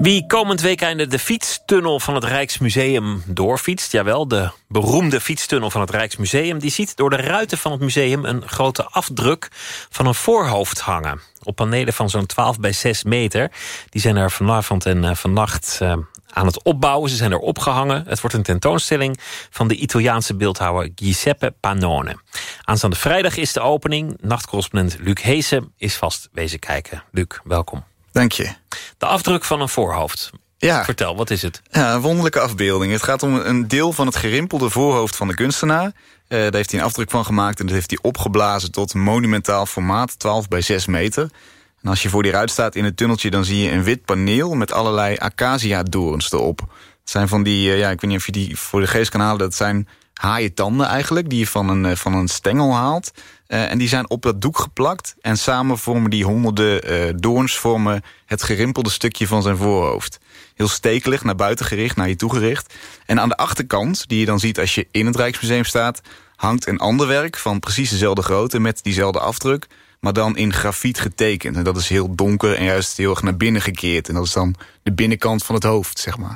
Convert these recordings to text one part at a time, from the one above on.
Wie komend weekende de fietstunnel van het Rijksmuseum doorfietst, jawel, de beroemde fietstunnel van het Rijksmuseum, die ziet door de ruiten van het museum een grote afdruk van een voorhoofd hangen. Op panelen van zo'n 12 bij 6 meter. Die zijn er vanavond en vannacht aan het opbouwen. Ze zijn er opgehangen. Het wordt een tentoonstelling van de Italiaanse beeldhouwer Giuseppe Pannone. Aanstaande vrijdag is de opening. Nachtcorrespondent Luc Heesen is vast wezen kijken. Luc, welkom. Dank je. De afdruk van een voorhoofd. Ja. Vertel, wat is het? Ja, een wonderlijke afbeelding. Het gaat om een deel van het gerimpelde voorhoofd van de kunstenaar. Daar heeft hij een afdruk van gemaakt en dat heeft hij opgeblazen tot monumentaal formaat, 12 bij 6 meter. En als je voor die ruit staat in het tunneltje, dan zie je een wit paneel met allerlei acacia-doorns erop. Het zijn van die, ik weet niet of je die voor de geest kan halen, dat zijn haaientanden eigenlijk, die je van een stengel haalt. En die zijn op dat doek geplakt. En samen vormen die honderden doorns vormen het gerimpelde stukje van zijn voorhoofd. Heel stekelig, naar buiten gericht, naar je toe gericht. En aan de achterkant, die je dan ziet als je in het Rijksmuseum staat, hangt een ander werk van precies dezelfde grootte met diezelfde afdruk, maar dan in grafiet getekend. En dat is heel donker en juist heel erg naar binnen gekeerd. En dat is dan de binnenkant van het hoofd, zeg maar.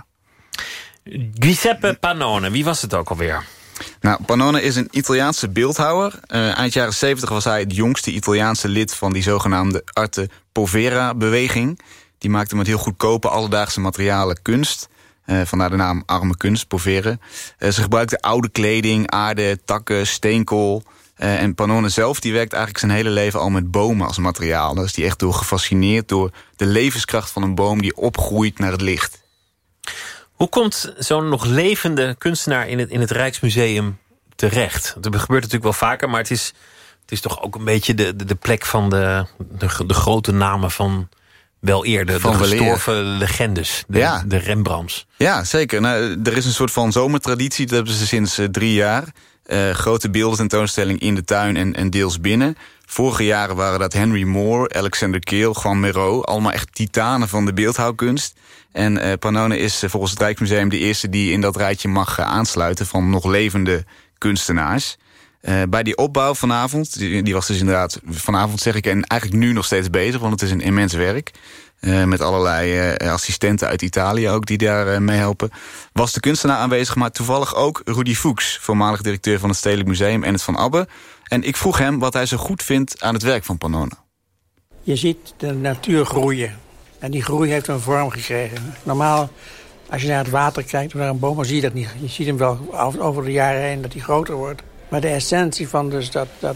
Giuseppe Pannone, wie was het ook alweer? Nou, Pannone is een Italiaanse beeldhouwer. Eind jaren 70 was hij het jongste Italiaanse lid van die zogenaamde Arte Povera-beweging. Die maakte met heel goedkope alledaagse materialen kunst. Vandaar de naam arme kunst, povere. Ze gebruikten oude kleding, aarde, takken, steenkool. En Pannone zelf die werkt eigenlijk zijn hele leven al met bomen als materiaal. Daar is hij echt door gefascineerd door de levenskracht van een boom die opgroeit naar het licht. Hoe komt zo'n nog levende kunstenaar in het Rijksmuseum terecht? Dat gebeurt natuurlijk wel vaker, maar het is toch ook een beetje de plek van de grote namen van wel eerder, de gestorven legendes, de Rembrandts. Ja, zeker. Nou, er is een soort van zomertraditie, dat hebben ze sinds 3 jaar. Grote beeldententoonstelling in de tuin en deels binnen. Vorige jaren waren dat Henry Moore, Alexander Keel, Juan Miró. Allemaal echt titanen van de beeldhouwkunst. En Pannone is volgens het Rijksmuseum de eerste die in dat rijtje mag aansluiten van nog levende kunstenaars. Bij die opbouw vanavond, die was dus inderdaad vanavond zeg ik, en eigenlijk nu nog steeds bezig, want het is een immens werk. Met allerlei assistenten uit Italië ook die daar meehelpen. Was de kunstenaar aanwezig, maar toevallig ook Rudy Fuchs, voormalig directeur van het Stedelijk Museum en het Van Abbe. En ik vroeg hem wat hij zo goed vindt aan het werk van Pannone. Je ziet de natuur groeien. En die groei heeft een vorm gekregen. Normaal, als je naar het water kijkt of naar een boom, dan zie je dat niet. Je ziet hem wel over de jaren heen dat hij groter wordt. Maar de essentie van dus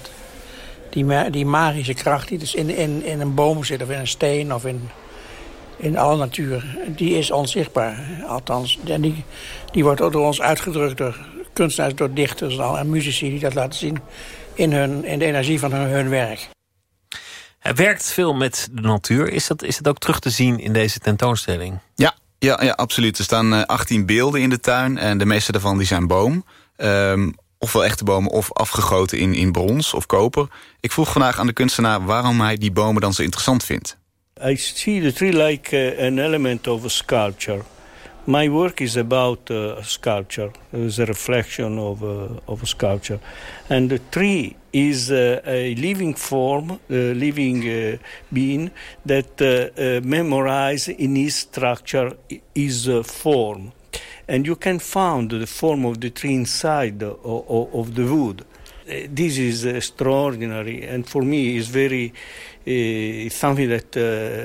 die magische kracht die dus in een boom zit, of in een steen, of in alle natuur, die is onzichtbaar. Althans, en die wordt ook door ons uitgedrukt door kunstenaars, door dichters en muzici die dat laten zien in de energie van hun werk. Hij werkt veel met de natuur. Is dat ook terug te zien in deze tentoonstelling? Ja, absoluut. Er staan 18 beelden in de tuin en de meeste daarvan die zijn boom. Ofwel echte bomen of afgegoten in brons of koper. Ik vroeg vandaag aan de kunstenaar waarom hij die bomen dan zo interessant vindt. I see the tree like an element of a sculpture. My work is about sculpture. It is a reflection of a sculpture. And the tree is a living form, a living being that memorize in its structure is form. And you can find the form of the tree inside of the wood. This is extraordinary, and for me is very something that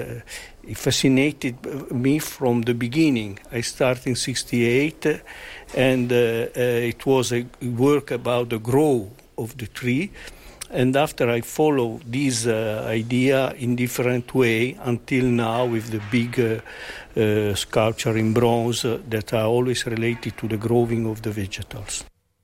fascinated me from the beginning. I started in 1968, and it was a work about the growth of the tree. And after I follow this idea in different way until now with the big sculpture in bronze that are always related to the growing of the vegetals.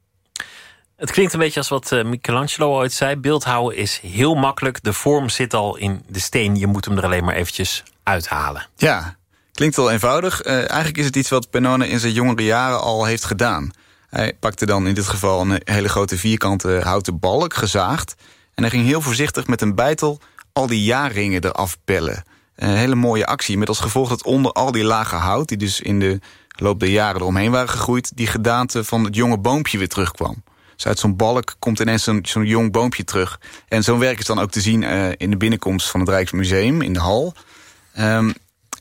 Het klinkt een beetje als wat Michelangelo ooit zei. Beeldhouwen is heel makkelijk. De vorm zit al in de steen. Je moet hem er alleen maar eventjes uithalen. Ja, klinkt wel eenvoudig. Eigenlijk is het iets wat Pannone in zijn jongere jaren al heeft gedaan. Hij pakte dan in dit geval een hele grote vierkante houten balk, gezaagd. En hij ging heel voorzichtig met een beitel al die jaarringen eraf pellen. Een hele mooie actie, met als gevolg dat onder al die lage hout, die dus in de loop der jaren eromheen waren gegroeid, die gedaante van het jonge boompje weer terugkwam. Dus uit zo'n balk komt ineens zo'n jong boompje terug. En zo'n werk is dan ook te zien in de binnenkomst van het Rijksmuseum, in de hal.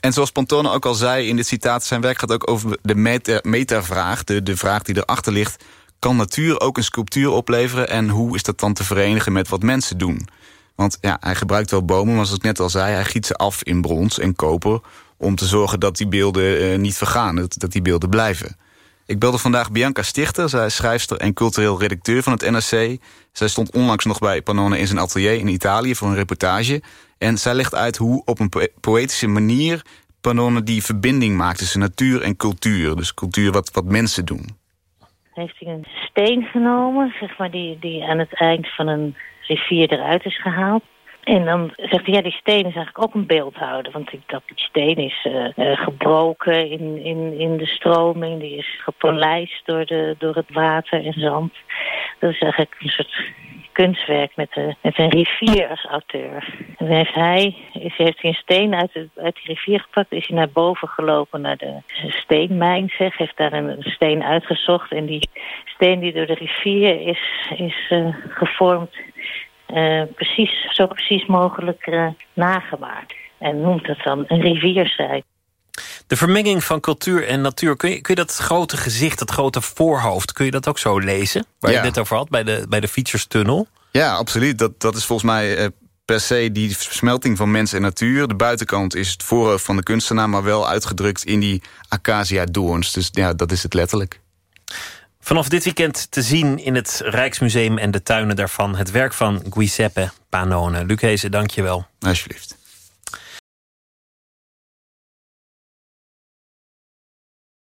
En zoals Pantone ook al zei in dit citaat, zijn werk gaat ook over de metavraag, de vraag die erachter ligt. Kan natuur ook een sculptuur opleveren en hoe is dat dan te verenigen met wat mensen doen? Want ja, hij gebruikt wel bomen, maar zoals ik net al zei, hij giet ze af in brons en koper om te zorgen dat die beelden niet vergaan, dat die beelden blijven. Ik belde vandaag Bianca Stichter, zij is schrijfster en cultureel redacteur van het NRC. Zij stond onlangs nog bij Pannone in zijn atelier in Italië voor een reportage. En zij legt uit hoe op een poëtische manier Pannone die verbinding maakt tussen natuur en cultuur. Dus cultuur wat mensen doen. Heeft hij een steen genomen, zeg maar, die aan het eind van een rivier eruit is gehaald. En dan zegt hij, ja, die steen is eigenlijk ook een beeldhouder. Want die steen is gebroken in de stroming. Die is gepolijst door het water en zand. Dat is eigenlijk een soort kunstwerk met een rivier als auteur. En dan heeft hij een steen uit die rivier gepakt. Is hij naar boven gelopen naar de steenmijn, heeft daar een steen uitgezocht. En die steen die door de rivier is gevormd, zo precies mogelijk nagemaakt. En noemt het dan een rivierzij. De vermenging van cultuur en natuur, kun je dat grote gezicht, dat grote voorhoofd, kun je dat ook zo lezen? Waar je het net over had, bij de Fietserstunnel? Ja, absoluut. Dat is volgens mij per se die versmelting van mens en natuur. De buitenkant is het voorhoofd van de kunstenaar, maar wel uitgedrukt in die acacia-doorns. Dus ja, dat is het letterlijk. Vanaf dit weekend te zien in het Rijksmuseum en de tuinen daarvan het werk van Giuseppe Pannone. Luc Heesen, dank je wel. Alsjeblieft.